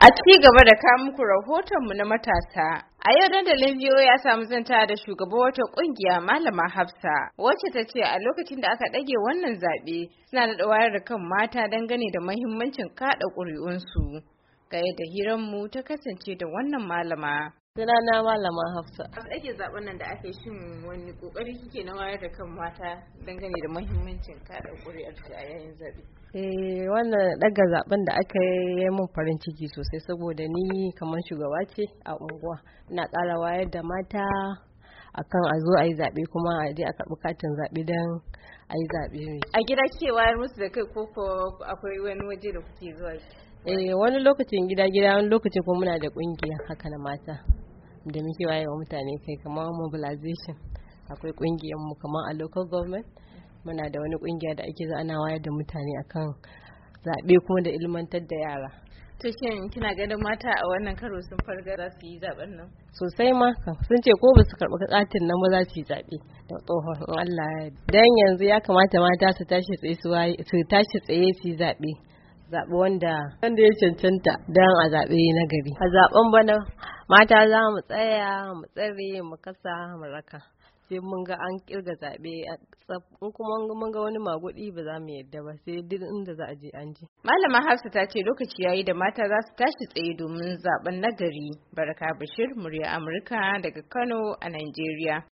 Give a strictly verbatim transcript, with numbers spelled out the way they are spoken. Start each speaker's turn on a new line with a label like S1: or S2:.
S1: A ci gaba da kawo muku rahotonmu na matasa, a yau dandalin V O ya samu zanta da shugaban wata kungiya Malama Hafsa, wacce ta ce a lokacin da aka ɗage wannan zaɓe suna da wayar da kan mata dangane da mahimmancin kaɗa ƙuri'unsu. Ga yadda hiranmu ta kasance da wannan malama.
S2: Sunana Malama Hafsa.
S1: A ɗage zaɓen nan da aka yi shin wani ƙoƙari kike na wayar da kan mata dangane da mahimmancin kaɗa ƙuri'arsu a yayin zaɓe?
S2: Eh wannan daga zaben da aka yi min farin ciki sosai saboda ni kamar shugaba ce a unguwa, ina ƙara wayar da mata akan a zo a yi zaɓe kuma a je a karɓi katin zaɓe don a yi zaɓe.
S1: A gida kike wayar musu da kai ko akwai wani waje da kuke zuwa?
S2: Eh wani lokacin gida gida wani lokacin kuma muna da ƙungiya haka na mata da muke wayewa mutane kai kamar mobilization. Akwai ƙungiyar mu kamar a local government. Muna da wani kungiya da ake ana wayar da mutane akan zaɓe kuma da ilmantar da yara.
S1: To shin kina ganin mata a wannan karo sun farga za su yi zaben nan?
S2: Sosai ma sun ce ko ba su karɓi katin nan ba za su yi zaɓe da tsohon Allah ya. Dan yanzu ya kamata mata su tashi tsaye su tashi tsaye su yi zaɓe. Zaɓe wanda wanda ya cancanta dan a zaɓe na gari. A zaɓen bana mata za mu tsaya mu tsare mu kasa mu raka. Sai mun ga an kirga zaɓe in kuma mun ga wani magudi ba za mu yadda ba sai duk inda za a je an je.
S1: Malama Hafsa ta ce lokaci yayi da mata za su tashi tsaye domin zaben nagari. Baraka Bashir, murya Amurka daga Kano a Najeriya.